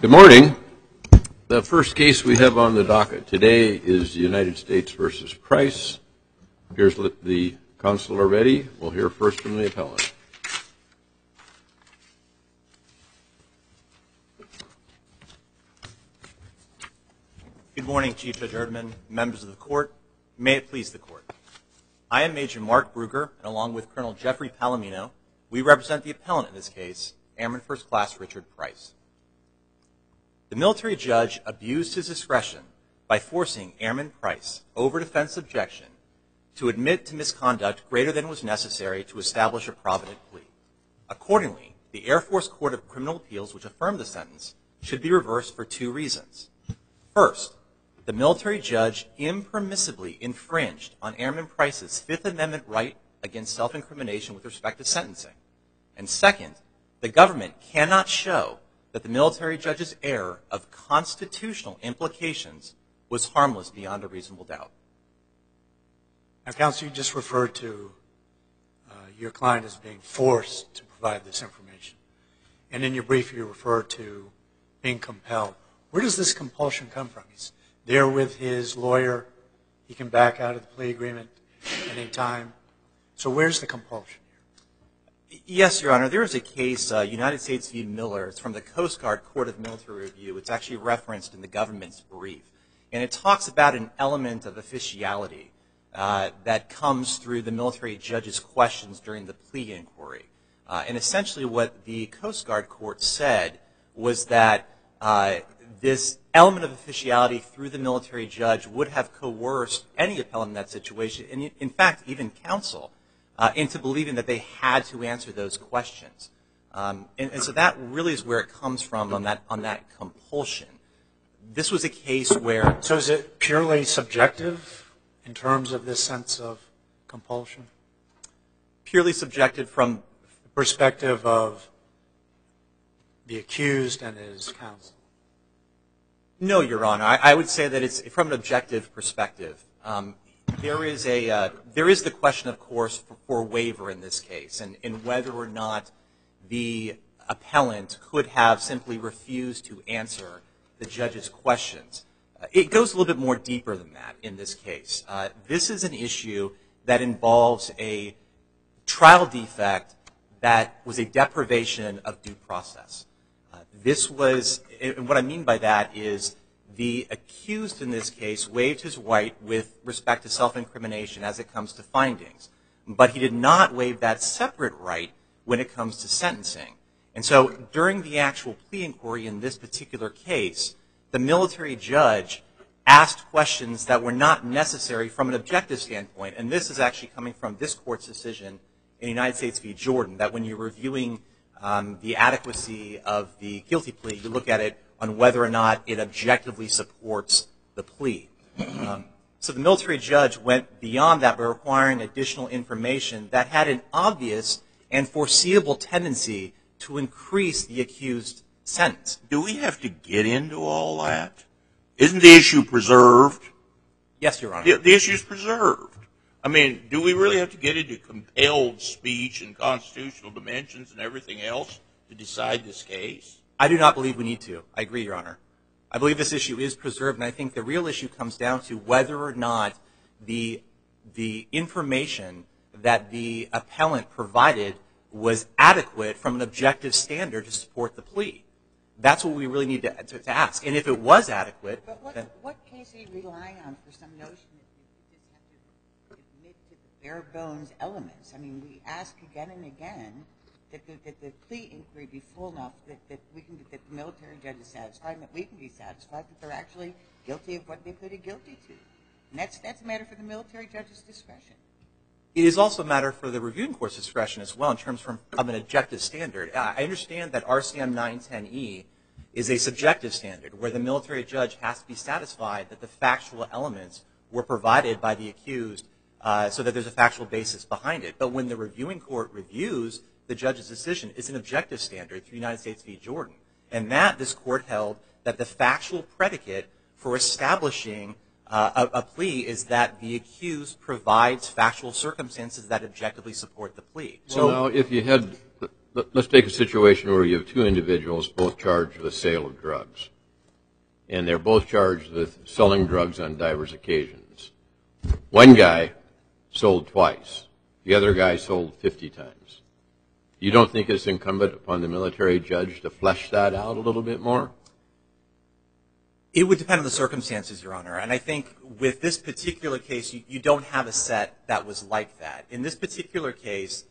Good morning. The first case we have on the docket today is United States v. Price. Here's the counsel are ready. We'll hear first from the appellant. Good morning, Chief Judge Erdman, members of the court. May it please the court. I am Major Mark Brugger, and along with Colonel Jeffrey Palomino, we represent the appellant in this case, Airman First Class Richard Price. The military judge abused his discretion by forcing Airman Price, over defense objection, to admit to misconduct greater than was necessary to establish a provident plea. Accordingly, the Air Force Court of Criminal Appeals, which affirmed the sentence, should be reversed for two reasons. First, the military judge impermissibly infringed on Airman Price's Fifth Amendment right against self-incrimination with respect to sentencing. And second, the government cannot show that the military judge's error of constitutional implications was harmless beyond a reasonable doubt. Now, counsel, you just referred to your client as being forced to provide this information. And in your brief, you referred to being compelled. Where does this compulsion come from? He's there with his lawyer. He can back out of the plea agreement any time. So where's the compulsion here? Yes, Your Honor. There is a case, United States v. Miller. It's from the Coast Guard Court of Military Review. It's actually referenced in the government's brief. And it talks about an element of officiality that comes through the military judge's questions during the plea inquiry. And essentially what the Coast Guard court said was that this element of officiality through the military judge would have coerced any appellant in that situation, and in fact even counsel, into believing that they had to answer those questions. And so that really is where it comes from on that compulsion. This was a case where... So is it purely subjective in terms of this sense of compulsion? Purely subjective from the perspective of the accused and his counsel? No, Your Honor. I would say that it's from an objective perspective. There is the question, of course, for waiver in this case, and whether or not the appellant could have simply refused to answer the judge's questions. It goes a little bit more deeper than that in this case. This is an issue that involves a trial defect that was a deprivation of due process. This was, and what I mean by that is the accused in this case waived his right with respect to self-incrimination as it comes to findings, but he did not waive that separate right when it comes to sentencing. And so during the actual plea inquiry in this particular case, the military judge asked questions that were not necessary from an objective standpoint, and this is actually coming from this court's decision in United States v. Jordan, that when you're reviewing the adequacy of the guilty plea, you look at it on whether or not it objectively supports the plea. So the military judge went beyond that by requiring additional information that had an obvious and foreseeable tendency to increase the accused sentence. Do we have to get into all that? Isn't the issue preserved? Yes, Your Honor. The issue is preserved. I mean, do we really have to get into compelled speech and constitutional dimensions and everything else to decide this case? I do not believe we need to. I agree, Your Honor. I believe this issue is preserved, and I think the real issue comes down to whether or not the information that the appellant provided was adequate from an objective standard to support the plea. That's what we really need to ask. And if it was adequate... But what case are you relying on for some notion that you just have to admit to the bare bones elements? I mean, we ask again and again that the plea inquiry be full enough that the military judge is satisfied and that we can be satisfied that they're actually guilty of what they pleaded guilty to. And that's a matter for the military judge's discretion. It is also a matter for the reviewing court's discretion as well in terms of an objective standard. I understand that RCM 910E is a subjective standard where the military judge has to be satisfied that the factual elements were provided by the accused so that there's a factual basis behind it. But when the reviewing court reviews the judge's decision, it's an objective standard through United States v. Jordan. And that, this court held, that the factual predicate for establishing a plea is that the accused provides factual circumstances that objectively support the plea. So now if you had let's take a situation where you have two individuals both charged with sale of drugs, and they're both charged with selling drugs on diverse occasions. One guy sold twice. The other guy sold 50 times. You don't think it's incumbent upon the military judge to flesh that out a little bit more? It would depend on the circumstances, Your Honor. And I think with this particular case, you don't have a set that was like that. In this particular case,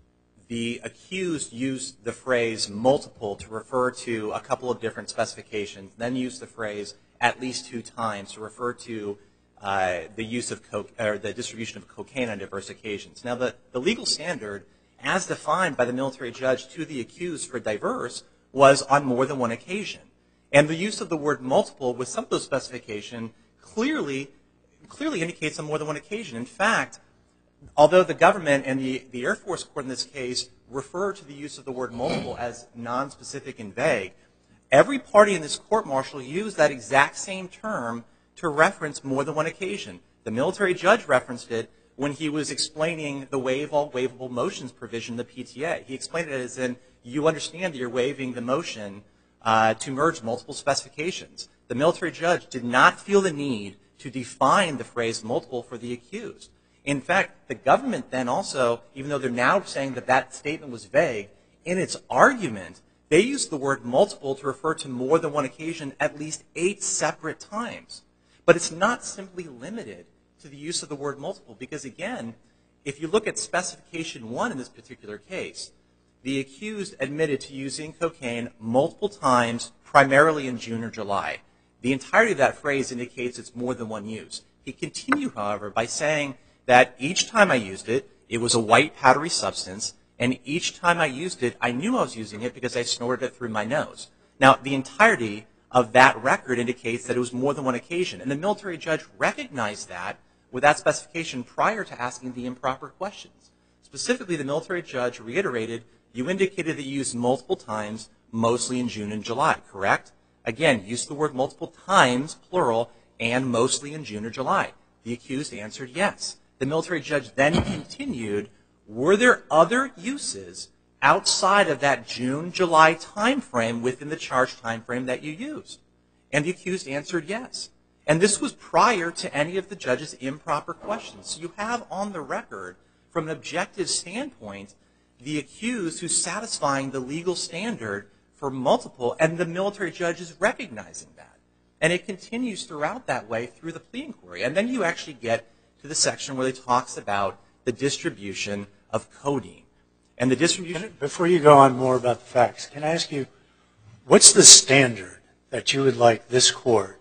the accused used the phrase multiple to refer to a couple of different specifications, then used the phrase at least 2 times to refer to the use of the distribution of cocaine on diverse occasions. Now, the legal standard, as defined by the military judge to the accused for diverse, was on more than one occasion. And the use of the word multiple with some of those specifications clearly indicates on more than one occasion. In fact, although the government and the Air Force Court in this case refer to the use of the word multiple as nonspecific and vague, every party in this court-martial used that exact same term to reference more than one occasion. The military judge referenced it when he was explaining the waive all waivable motions provision in the PTA. He explained it as in, you understand that you're waiving the motion to merge multiple specifications. The military judge did not feel the need to define the phrase multiple for the accused. In fact, the government then also, even though they're now saying that that statement was vague, in its argument, they used the word multiple to refer to more than one occasion at least 8 separate times. But it's not simply limited to the use of the word multiple, because again, if you look at specification 1 in this particular case, the accused admitted to using cocaine multiple times, primarily in June or July. The entirety of that phrase indicates it's more than one use. He continued, however, by saying that each time I used it, it was a white powdery substance, and each time I used it, I knew I was using it because I snorted it through my nose. Now, the entirety of that record indicates that it was more than one occasion, and the military judge recognized that with that specification prior to asking the improper questions. Specifically, the military judge reiterated, you indicated that you used multiple times, mostly in June and July, correct? Again, use the word multiple times, plural, and mostly in June or July. The accused answered yes. The military judge then continued, were there other uses outside of that June-July time frame within the charged time frame that you used? And the accused answered yes. And this was prior to any of the judge's improper questions. So you have on the record, from an objective standpoint, the accused who's satisfying the legal standard for multiple, and the military judge is recognizing that. And it continues throughout that way through the plea inquiry. And then you actually get to the section where it talks about the distribution of codeine. And the distribution... Before you go on more about the facts, can I ask you, what's the standard that you would like this court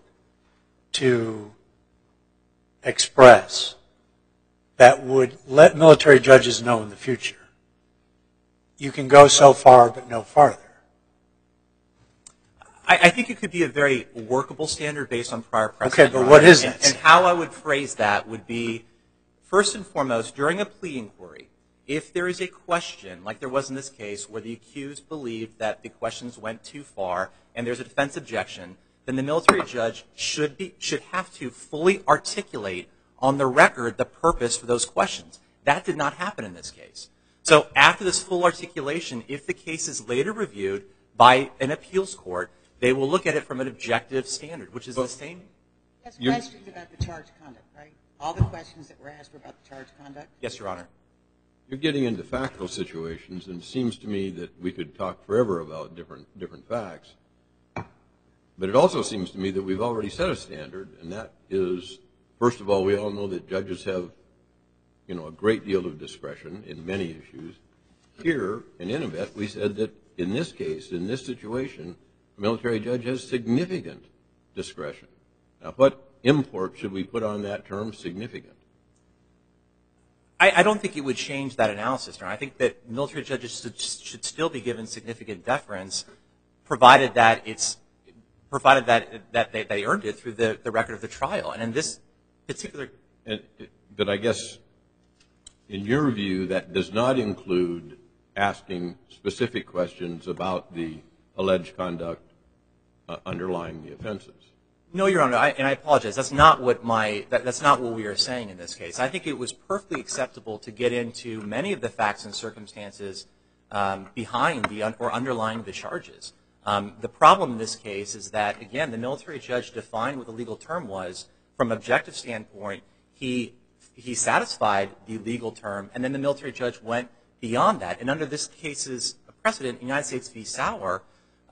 to express that would let military judges know in the future? You can go so far, but no farther. I think it could be a very workable standard based on prior precedent. Okay, but what is it? And how I would phrase that would be, first and foremost, during a plea inquiry, if there is a question, like there was in this case, where the accused believed that the questions went too far and there's a defense objection, then the military judge should have to fully articulate on the record the purpose for those questions. That did not happen in this case. So after this full articulation, if the case is later reviewed by an appeals court, they will look at it from an objective standard, which is the same. Yes, questions about the charged conduct, right? All the questions that were asked were about the charged conduct? Yes, Your Honor. You're getting into factual situations, and it seems to me that we could talk forever about different facts. But it also seems to me that we've already set a standard, and that is, first of all, we all know that judges have, a great deal of discretion in many issues. Here, in Innovet, we said that in this case, in this situation, a military judge has significant discretion. Now, what import should we put on that term, significant? I don't think it would change that analysis, Your Honor. I think that military judges should still be given significant deference, provided that they earned it through the record of the trial. And in this particular... But I guess, in your view, that does not include asking specific questions about the alleged conduct underlying the offenses. No, Your Honor, and I apologize. That's not what we are saying in this case. I think it was perfectly acceptable to get into many of the facts and circumstances behind or underlying the charges. The problem in this case is that, again, the military judge defined what the legal term was. From an objective standpoint, he satisfied the legal term, and then the military judge went beyond that. And under this case's precedent, United States v. Sauer,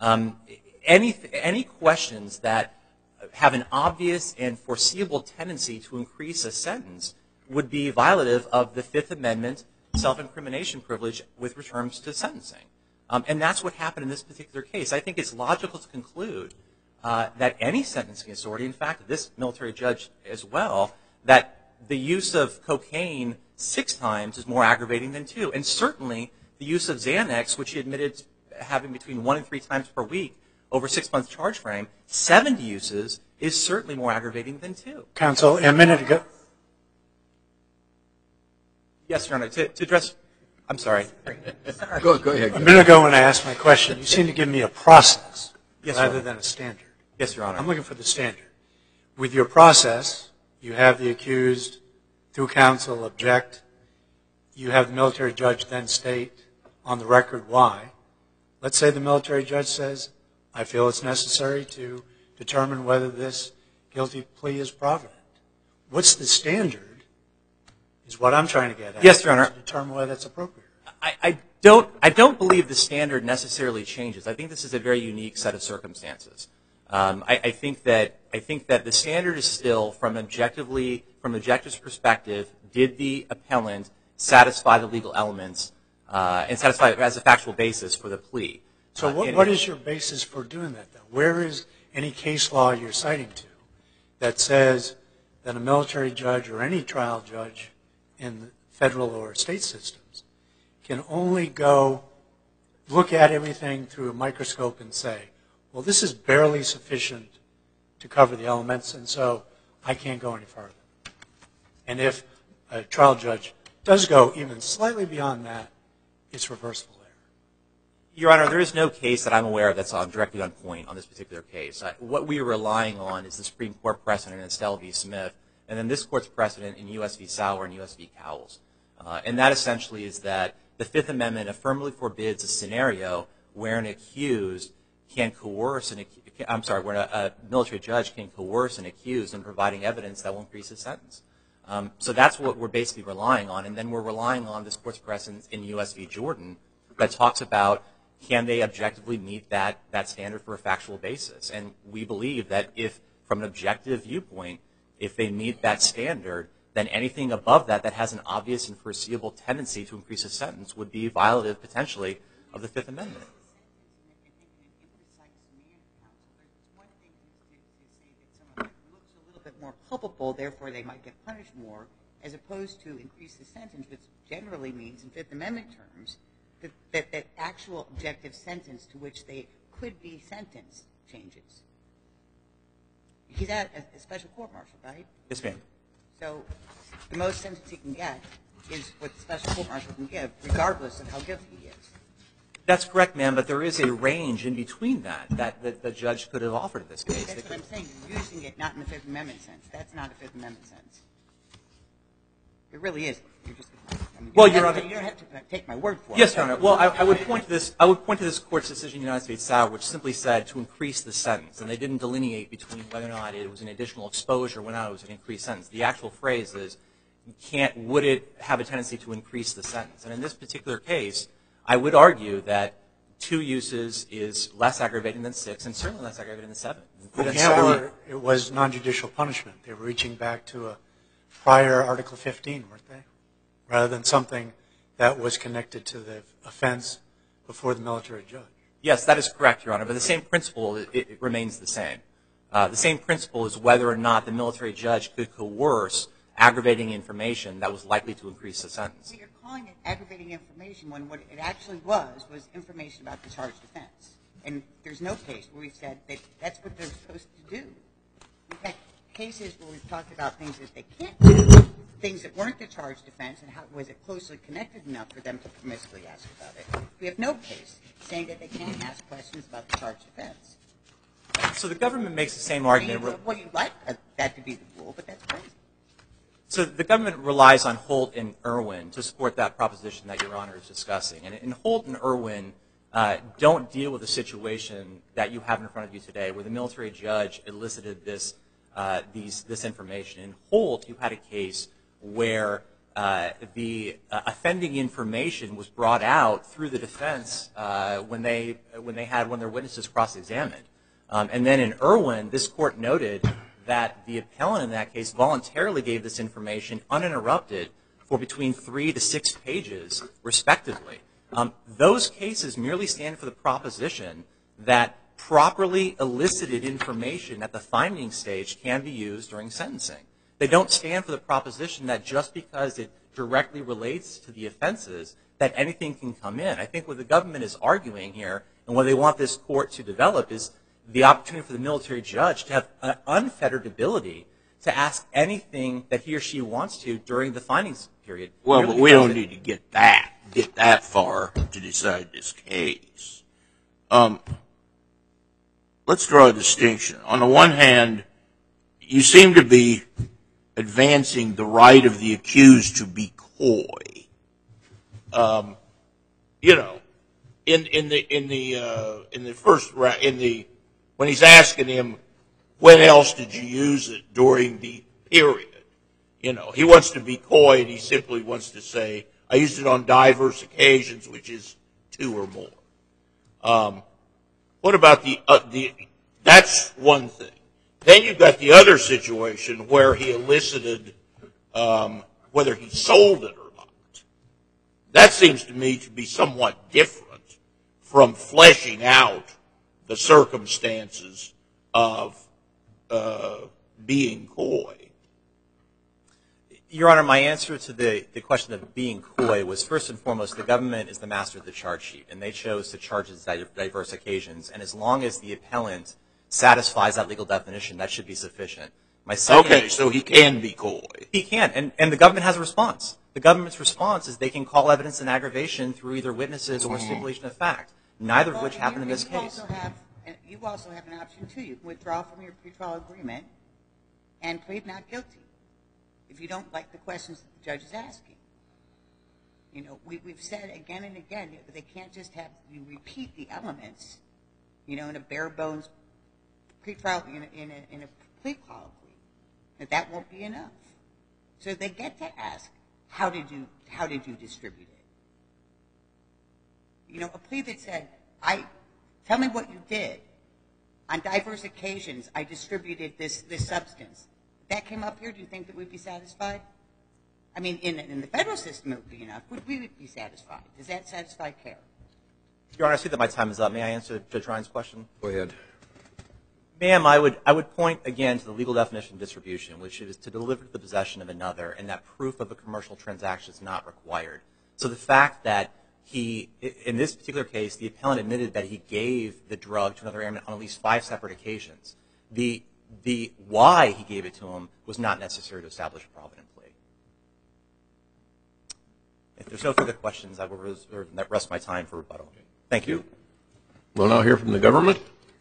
any questions that have an obvious and foreseeable tendency to increase a sentence would be violative of the Fifth Amendment self-incrimination privilege with returns to sentencing. And that's what happened in this particular case. I think it's logical to conclude that any sentencing authority, in fact, this military judge as well, that the use of cocaine 6 times is more aggravating than 2. And certainly the use of Xanax, which he admitted having between 1 and 3 times per week over a 6-month charge frame, 70 uses is certainly more aggravating than 2. Counsel, a minute ago. Yes, Your Honor. To address, I'm sorry. Go ahead. A minute ago when I asked my question, you seemed to give me a process rather than a standard. Yes, Your Honor. I'm looking for the standard. With your process, you have the accused, through counsel, object. You have the military judge then state on the record why. Let's say the military judge says, I feel it's necessary to determine whether this guilty plea is provident. What's the standard is what I'm trying to get at. Yes, Your Honor. To determine whether that's appropriate. I don't believe the standard necessarily changes. I think this is a very unique set of circumstances. I think that the standard is still, from objective's perspective, did the appellant satisfy the legal elements and satisfy it as a factual basis for the plea? So what is your basis for doing that, though? Where is any case law you're citing to that says that a military judge or any trial judge in the federal or state systems can only go look at everything through a microscope and say, well, this is barely sufficient to cover the elements, and so I can't go any further. And if a trial judge does go even slightly beyond that, it's reversible error. Your Honor, there is no case that I'm aware of that's directly on point on this particular case. What we are relying on is the Supreme Court precedent in Estelle v. Smith, and then this Court's precedent in U.S. v. Sauer and U.S. v. Cowles. And that essentially is that the Fifth Amendment affirmatively forbids a scenario where an accused can coerce where a military judge can coerce an accused in providing evidence that will increase his sentence. So that's what we're basically relying on. And then we're relying on this Court's precedent in U.S. v. Jordan that talks about can they objectively meet that standard for a factual basis. And we believe that if, from an objective viewpoint, if they meet that standard, then anything above that that has an obvious and foreseeable tendency to increase a sentence would be violative, potentially, of the Fifth Amendment. More culpable, therefore they might get punished more, as opposed to increase the sentence, which generally means, in Fifth Amendment terms, that actual objective sentence to which they could be sentenced changes. He's at a special court-martial, right? Yes, ma'am. So the most sentence he can get is what the special court-martial can give, regardless of how guilty he is. That's correct, ma'am, but there is a range in between that the judge could have offered in this case. That's what I'm saying. You're using it not in the Fifth Amendment sense. That's not a Fifth Amendment sense. It really is. You're just, Well, Your Honor, you don't have to take my word for it. Yes, Your Honor. Well, I would point to this Court's decision in the United States Sauer, which simply said to increase the sentence, and they didn't delineate between whether or not it was an additional exposure or whether or not it was an increased sentence. The actual phrase is, would it have a tendency to increase the sentence? And in this particular case, I would argue that 2 uses is less aggravating than 6, and certainly less aggravating than 7. In Sauer, it was non-judicial punishment. They were reaching back to a prior Article 15, weren't they? Rather than something that was connected to the offense before the military judge. Yes, that is correct, Your Honor, but the same principle, it remains the same. The same principle is whether or not the military judge could coerce aggravating information that was likely to increase the sentence. So you're calling it aggravating information when what it actually was information about the charged offense. And there's no case where we've said that that's what they're supposed to do. We've had cases where we've talked about things that they can't do, things that weren't the charged offense, and how was it closely connected enough for them to permissibly ask about it. We have no case saying that they can't ask questions about the charged offense. So the government makes the same argument. Well, you'd like that to be the rule, but that's crazy. So the government relies on Holt and Irwin to support that proposition that Your Honor is discussing. And Holt and Irwin don't deal with a situation that you have in front of you today where the military judge elicited this information. In Holt, you had a case where the offending information was brought out through the defense when they had one of their witnesses cross-examined. And then in Irwin, this court noted that the appellant in that case voluntarily gave this information uninterrupted for between 3 to 6 pages, respectively. Those cases merely stand for the proposition that properly elicited information at the finding stage can be used during sentencing. They don't stand for the proposition that just because it directly relates to the offenses that anything can come in. I think what the government is arguing here and what they want this court to develop is the opportunity for the military judge to have an unfettered ability to ask anything that he or she wants to during the findings period. Well, but we don't need to get that far to decide this case. Let's draw a distinction. On the one hand, you seem to be advancing the right of the accused to be coy. When he's asking him, when else did you use it during the period? He wants to be coy and he simply wants to say, I used it on diverse occasions, which is 2 or more. What about that's one thing. Then you've got the other situation where he elicited whether he sold it or not. That seems to me to be somewhat different from fleshing out the circumstances of being coy. Your Honor, my answer to the question of being coy was, first and foremost, the government is the master of the charge sheet, and they chose to charge it as diverse occasions. And as long as the appellant satisfies that legal definition, that should be sufficient. Okay, so he can be coy. He can, and the government has a response. The government's response is they can call evidence in aggravation through either witnesses or stipulation of fact, neither of which happened in this case. You also have an option, too. You can withdraw from your pretrial agreement and plead not guilty if you don't like the questions that the judge is asking. We've said again and again that they can't just have you repeat the elements, in a bare bones pretrial, in a plea colloquy. That won't be enough. So they get to ask, how did you distribute it? A plea that said, tell me what you did. On diverse occasions, I distributed this substance. If that came up here, do you think that we'd be satisfied? I mean, in the federal system, it would be enough. Would we be satisfied? Does that satisfy CARE? Your Honor, I see that my time is up. May I answer Judge Ryan's question? Go ahead. Ma'am, I would point again to the legal definition of distribution, which is to deliver to the possession of another, and that proof of a commercial transaction is not required. So the fact that in this particular case, the appellant admitted that he gave the drug to another airman on at least 5 separate occasions. The why he gave it to him was not necessary to establish a provident plea. If there's no further questions, I will reserve the rest of my time for rebuttal. Thank you. We'll now hear from the government.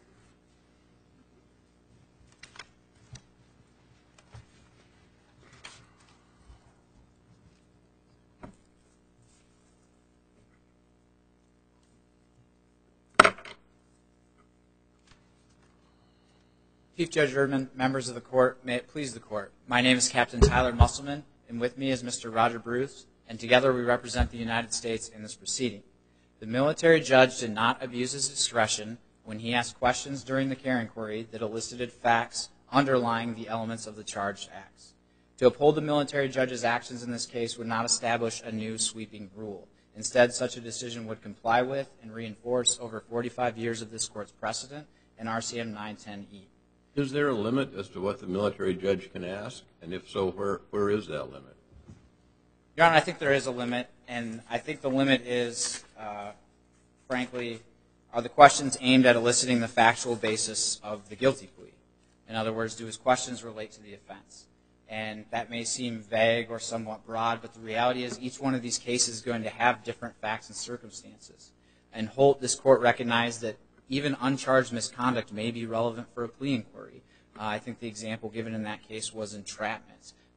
Chief Judge Erdman, members of the court, may it please the court. My name is Captain Tyler Musselman, and with me is Mr. Roger Bruce, and together we represent the United States in this proceeding. The military judge did not abuse his discretion when he asked questions during the CARE inquiry that elicited facts underlying the elements of the charged acts. To uphold the military judge's actions in this case would not establish a new sweeping rule. Instead, such a decision would comply with and reinforce over 45 years of this court's precedent in RCM 910E. Is there a limit as to what the military judge can ask? And if so, where is that limit? Your Honor, I think there is a limit, and I think the limit is, frankly, are the questions aimed at eliciting the factual basis of the guilty plea. In other words, do his questions relate to the offense? And that may seem vague or somewhat broad, but the reality is each one of these cases is going to have different facts and circumstances. In Holt, this court recognized that even uncharged misconduct may be relevant for a plea inquiry. I think the example given in that case was entrapment.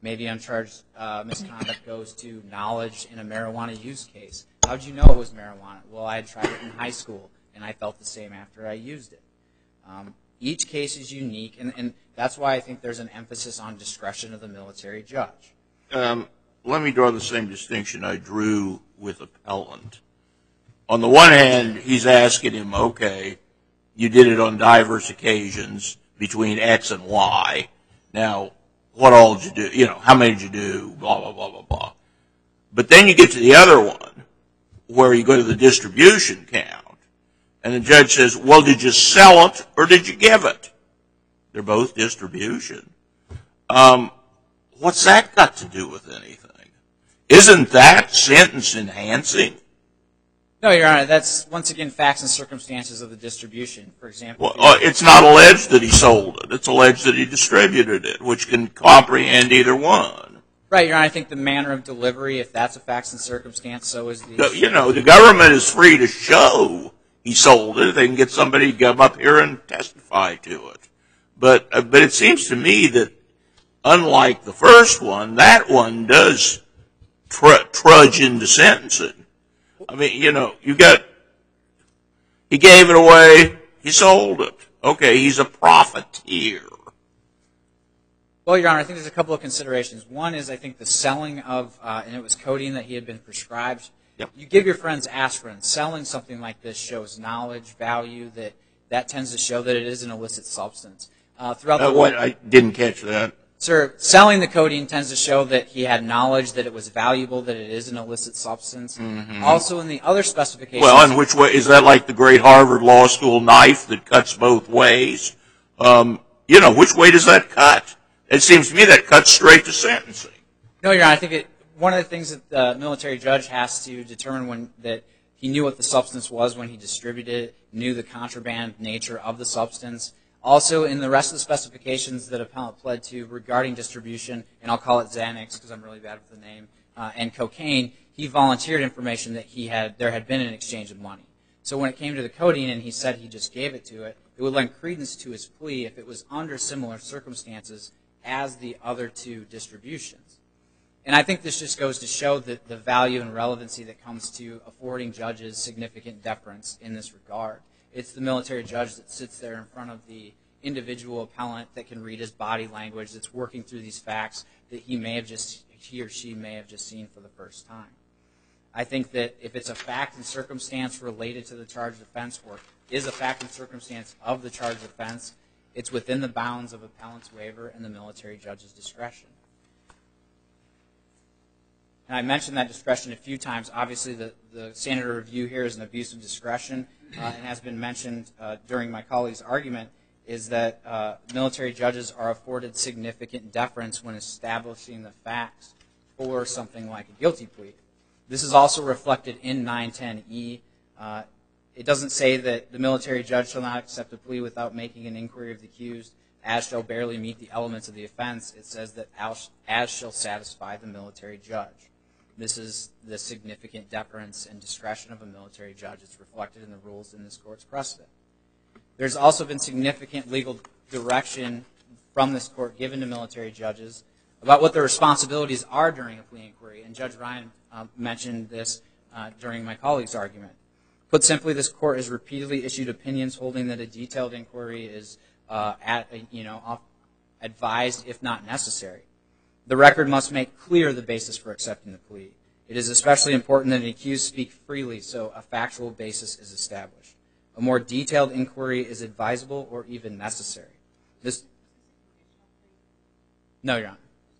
maybe uncharged misconduct goes to knowledge in a marijuana use case. How'd you know it was marijuana? Well, I had tried it in high school, and I felt the same after I used it. Each case is unique, and that's why I think there's an emphasis on discretion of the military judge. Let me draw the same distinction I drew with appellant. On the one hand, he's asking him, okay, you did it on diverse occasions between X and Y. Now, what all did you do? You know, how many did you do? Blah, blah, blah, blah, blah. But then you get to the other one where you go to the distribution count, and the judge says, well, did you sell it or did you give it? They're both distribution. What's that got to do with anything? Isn't that sentence enhancing? No, Your Honor, that's, once again, facts and circumstances of the distribution. For example, Well, it's not alleged that he sold it. It's alleged that he distributed it, which can comprehend either one. right, Your Honor, I think the manner of delivery, if that's a facts and circumstance, so is the... You know, the government is free to show he sold it. They can get somebody to come up here and testify to it. But it seems to me that, unlike the first one, that one does trudge into sentencing. I mean, you know, he gave it away, he sold it. Okay, he's a profiteer. Well, Your Honor, I think there's a couple of considerations. One is, I think, the selling of, and it was codeine that he had been prescribed. Yep. You give your friends aspirin. Selling something like this shows knowledge, value, that tends to show that it is an illicit substance. I didn't catch that. Sir, selling the codeine tends to show that he had knowledge that it was valuable, that it is an illicit substance. Mm-hmm. Also, in the other specifications... Well, in which way? Is that like the great Harvard Law School knife that cuts both ways? You know, which way does that cut? It seems to me that cuts straight to sentencing. No, Your Honor, I think one of the things that the military judge has to determine that he knew what the substance was when he distributed it, knew the contraband nature of the substance. Also, in the rest of the specifications that appellant pled to regarding distribution, and I'll call it Xanax because I'm really bad with the name, and cocaine, he volunteered information that there had been an exchange of money. So when it came to the codeine and he said he just gave it to it, it would lend credence to his plea if it was under similar circumstances as the other two distributions. And I think this just goes to show that the value and relevancy that comes to affording judges significant deference in this regard. It's the military judge that sits there in front of the individual appellant that can read his body language, that's working through these facts that he or she may have just seen for the first time. I think that if it's a fact and circumstance related to the charged offense, or is a fact and circumstance of the charged offense, it's within the bounds of appellant's waiver and the military judge's discretion. And I mentioned that discretion a few times. Obviously, the standard of review here is an abuse of discretion, and has been mentioned during my colleague's argument, is that military judges are afforded significant deference when establishing the facts for something like a guilty plea. This is also reflected in 910E. It doesn't say that the military judge shall not accept a plea without making an inquiry of the accused, as shall barely meet the elements of the offense. It says that as shall satisfy the military judge. This is the significant deference and discretion of a military judge. It's reflected in the rules in this court's precedent. There's also been significant legal direction from this court given to military judges about what their responsibilities are during a plea inquiry, and Judge Ryan mentioned this during my colleague's argument. Put simply, this court has repeatedly issued opinions holding that a detailed inquiry is advised if not necessary. The record must make clear the basis for accepting the plea. It is especially important that an accused speak freely so a factual basis is established. A more detailed inquiry is advisable or even necessary. No, Your Honor.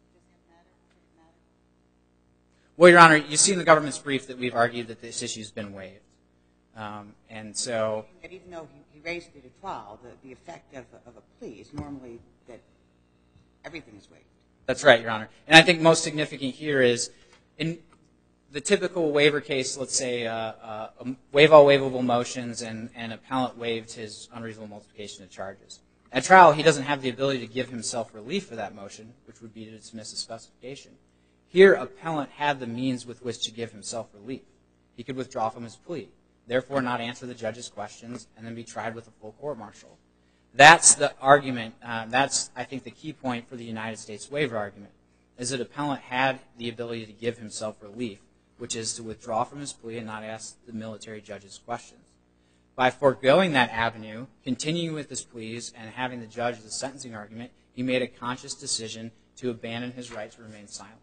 Well, Your Honor, you see in the government's brief that we've argued that this issue's been waived. And so... But even though he raised it at trial, the effect of a plea is normally that everything is waived. That's right, Your Honor. And I think most significant here is, in the typical waiver case, let's say waive all waivable motions and appellant waived his unreasonable multiplication of charges. At trial, he doesn't have the ability to give himself relief for that motion, which would be to dismiss the specification. Here, appellant had the means with which to give himself relief. He could withdraw from his plea, therefore not answer the judge's questions, and then be tried with a full court-martial. That's the argument. That's, I think, the key point for the United States waiver argument. is that appellant had the ability to give himself relief, which is to withdraw from his plea and not ask the military judge's questions. By foregoing that avenue, continuing with his pleas, and having the judge the sentencing argument, he made a conscious decision to abandon his right to remain silent.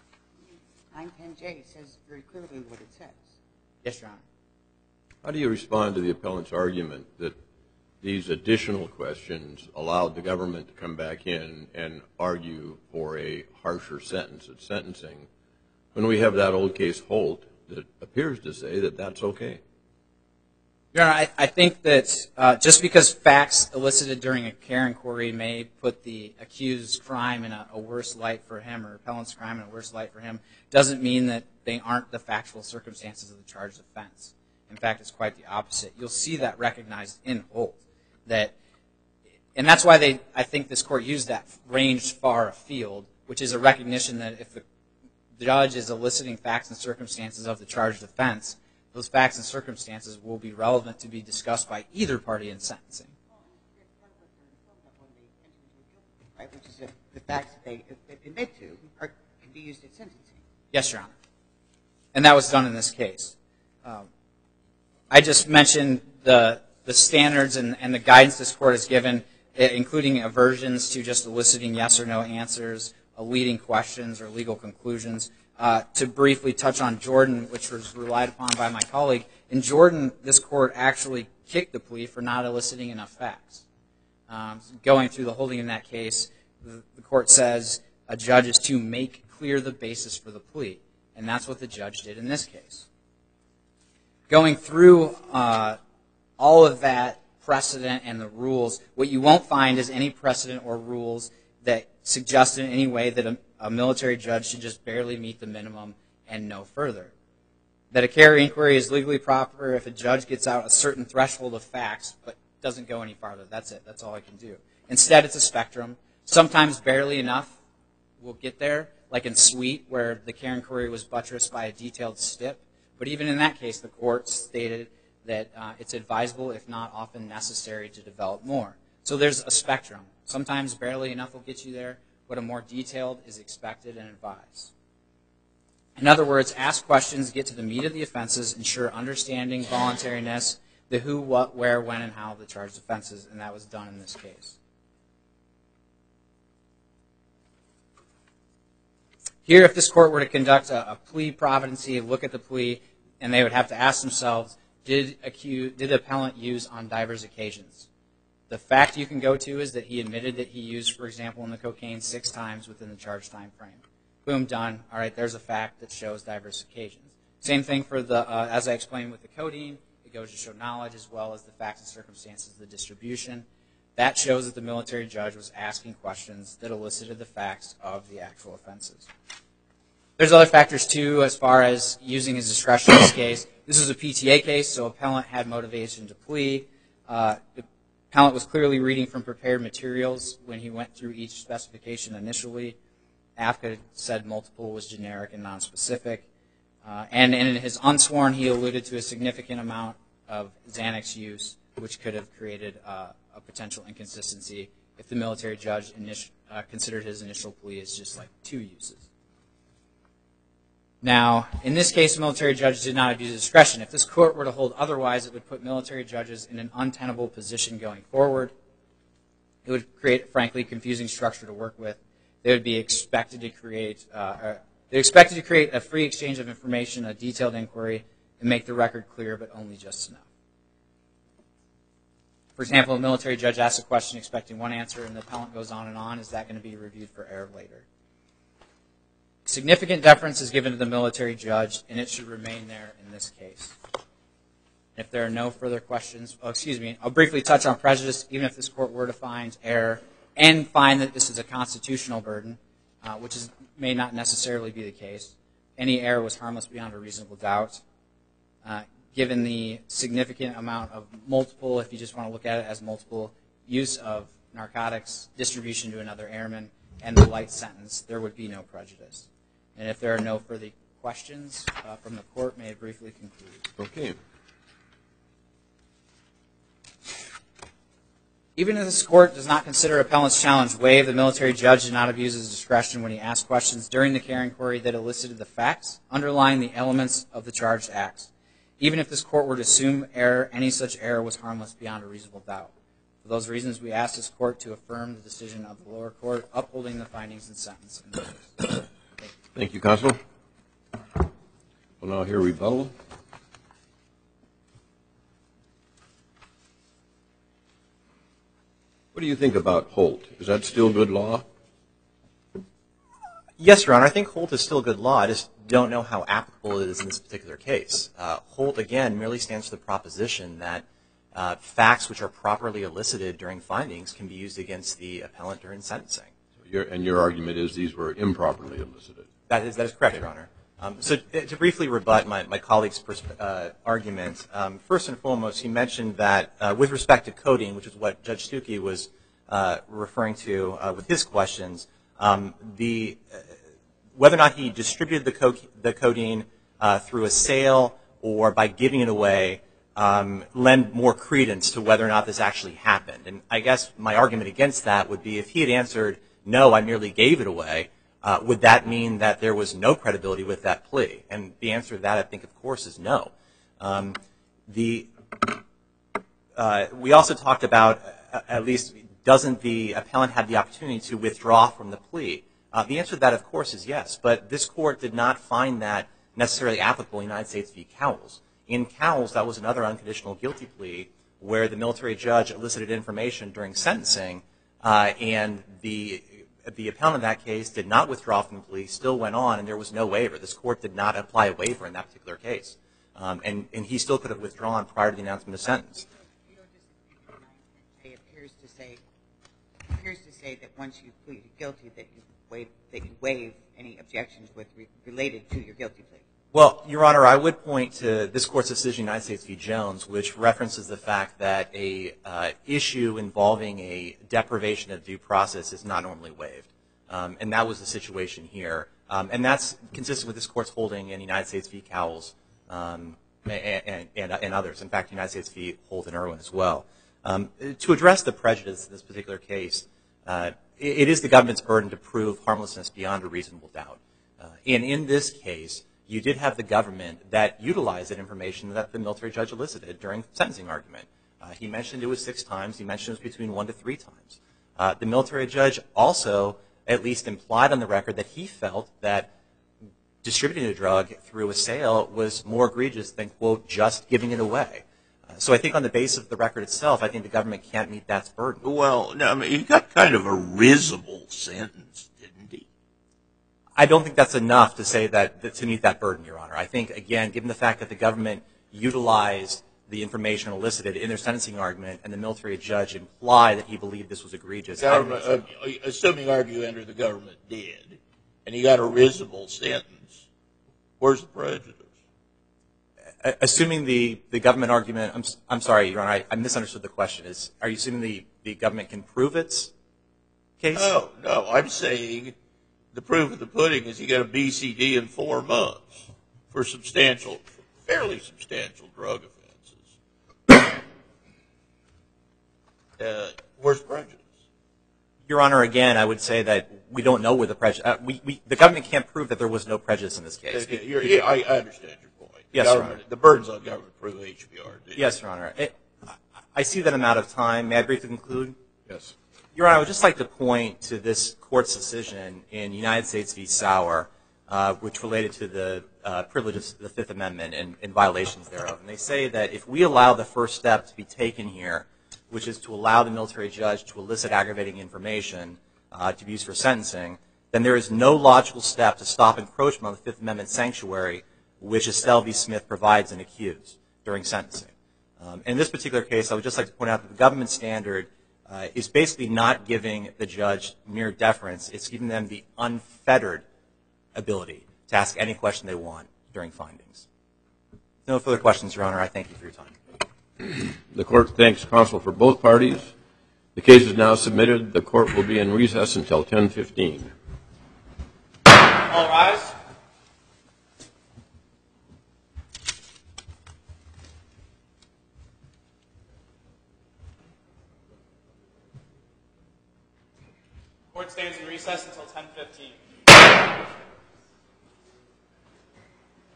910J says very clearly what it says. Yes, Your Honor. How do you respond to the appellant's argument that these additional questions allowed the government to come back in and argue for a harsher sentence at sentencing when we have that old case Holt that appears to say that that's okay? Your Honor, I think that just because facts elicited during a care inquiry may put the accused's crime in a worse light for him, or appellant's crime in a worse light for him, doesn't mean that they aren't the factual circumstances of the charged offense. In fact, it's quite the opposite. You'll see that recognized in Holt. And that's why I think this court used that ranged far afield, which is a recognition that if the judge is eliciting facts and circumstances of the charged offense, those facts and circumstances will be relevant to be discussed by either party in sentencing. Right, which is the facts that they admit to can be used at sentencing. Yes, Your Honor. And that was done in this case. I just mentioned the standards and the guidance this court has given, including aversions to just eliciting yes or no answers, leading questions, or legal conclusions. To briefly touch on Jordan, which was relied upon by my colleague, in Jordan, this court actually kicked the plea for not eliciting enough facts. Going through the holding in that case, the court says a judge is to make clear the basis for the plea, and that's what the judge did in this case. Going through all of that precedent and the rules, what you won't find is any precedent or rules that suggest in any way that a military judge should just barely meet the minimum and no further. That a care inquiry is legally proper if a judge gets out a certain threshold of facts but doesn't go any farther. That's it. That's all I can do. Instead, it's a spectrum. Sometimes barely enough will get there, like in Sweet, where the care inquiry was buttressed by a detailed stip. But even in that case, the court stated that it's advisable, if not often necessary, to develop more. So there's a spectrum. Sometimes barely enough will get you there, but a more detailed is expected and advised. In other words, ask questions, get to the meat of the offenses, ensure understanding, voluntariness, the who, what, where, when, and how of the charged offenses, and that was done in this case. Here, if this court were to conduct a plea providency, look at the plea, and they would have to ask themselves, did the appellant use on diverse occasions? The fact you can go to is that he admitted that he used, for example, in the cocaine 6 times within the charged time frame. Boom, done. All right, there's a fact that shows diverse occasions. Same thing for the, as I explained with the codeine, it goes to show knowledge as well as the facts and circumstances of the distribution. That shows that the military judge was asking questions that elicited the facts of the actual offenses. There's other factors, too, as far as using his discretion in this case. This was a PTA case, so appellant had motivation to plea. The appellant was clearly reading from prepared materials when he went through each specification initially. AFCA said multiple was generic and nonspecific. And in his unsworn, he alluded to a significant amount of Xanax use, which could have created a potential inconsistency if the military judge considered his initial plea as just like 2 uses. Now, in this case, the military judge did not abuse discretion. If this court were to hold otherwise, it would put military judges in an untenable position going forward. It would create, frankly, confusing structure to work with. They would be expected to create a free exchange of information, a detailed inquiry, and make the record clear, but only just enough. For example, a military judge asks a question expecting one answer, and the appellant goes on and on. Is that going to be reviewed for error later? Significant deference is given to the military judge, and it should remain there in this case. If there are no further questions, I'll briefly touch on prejudice, even if this court were to find error and find that this is a constitutional burden, which may not necessarily be the case. Any error was harmless beyond a reasonable doubt. Given the significant amount of multiple, if you just want to look at it as multiple, use of narcotics, distribution to another airman, and the light sentence, there would be no prejudice. And if there are no further questions from the court, may I briefly conclude? Okay. Even if this court does not consider appellant's challenge waived, the military judge did not abuse his discretion when he asked questions during the care inquiry that elicited the facts underlying the elements of the charged acts. Even if this court were to assume error, any such error was harmless beyond a reasonable doubt. For those reasons, we ask this court to affirm the decision of the lower court upholding the findings and sentence. Thank you, counsel. We'll now hear rebuttal. What do you think about Holt? Is that still good law? Yes, Your Honor. I think Holt is still good law. I just don't know how applicable it is in this particular case. Holt, again, merely stands for the proposition that facts which are properly elicited during findings can be used against the appellant during sentencing. And your argument is these were improperly elicited? That is correct, Your Honor. So to briefly rebut my colleague's argument, first and foremost, he mentioned that with respect to coding, which is what Judge Stuckey was referring to with his questions, whether or not he distributed the codeine through a sale or by giving it away lend more credence to whether or not this actually happened. And I guess my argument against that would be if he had answered, no, I merely gave it away, would that mean that there was no credibility with that plea? And the answer to that, I think, of course, is no. We also talked about, at least, doesn't the appellant have the opportunity to withdraw from the plea? The answer to that, of course, is yes. But this court did not find that necessarily applicable in United States v. Cowles. In Cowles, that was another unconditional guilty plea where the military judge elicited information during sentencing, and the appellant in that case did not withdraw from the plea, still went on, and there was no waiver. This court did not apply a waiver in that particular case. And he still could have withdrawn prior to the announcement of sentence. You don't disagree. It appears to say that once you plead guilty that you waive any objections related to your guilty plea. Well, Your Honor, I would point to this court's decision, United States v. Jones, which references the fact that a issue involving a deprivation of due process is not normally waived. And that was the situation here. And that's consistent with this court's holding in United States v. Cowles and others. In fact, United States v. Holt and Irwin as well. To address the prejudice in this particular case, it is the government's burden to prove harmlessness beyond a reasonable doubt. And in this case, you did have the government that utilized that information that the military judge elicited during the sentencing argument. He mentioned it was 6 times. He mentioned it was between 1 to 3 times. The military judge also at least implied on the record that he felt that distributing the drug through a sale was more egregious than, quote, just giving it away. So I think on the basis of the record itself, I think the government can't meet that burden. Well, no, I mean, he got kind of a risible sentence, didn't he? I don't think that's enough to say that to meet that burden, Your Honor. I think, again, given the fact that the government utilized the information elicited in their sentencing argument and the military judge implied that he believed this was egregious. Assuming arguendo the government did, and he got a risible sentence, where's the prejudice? Assuming the government argument, I'm sorry, Your Honor, I misunderstood the question. Are you assuming the government can prove its case? No, I'm saying the proof of the pudding is he got a BCD in 4 months for fairly substantial drug offenses. Where's prejudice? Your Honor, again, I would say that we don't know where the prejudice. The government can't prove that there was no prejudice in this case. I understand your point. Yes, Your Honor. The burden's on government to prove HBR. Yes, Your Honor. I see that I'm out of time. May I briefly conclude? Yes. Your Honor, I would just like to point to this court's decision in United States v. Sauer, which related to the privileges of the Fifth Amendment and violations thereof. And they say that if we allow the first step to be taken here, which is to allow the military judge to elicit aggravating information to be used for sentencing, then there is no logical step to stop encroachment on the Fifth Amendment sanctuary, which Estelle v. Smith provides an accused during sentencing. In this particular case, I would just like to point out that the government standard is basically not giving the judge mere deference. It's giving them the unfettered ability to ask any question they want during findings. No further questions, Your Honor. I thank you for your time. The court thanks counsel for both parties. The case is now submitted. The court will be in recess until 10:15. All rise. Court stands in recess until 10:15.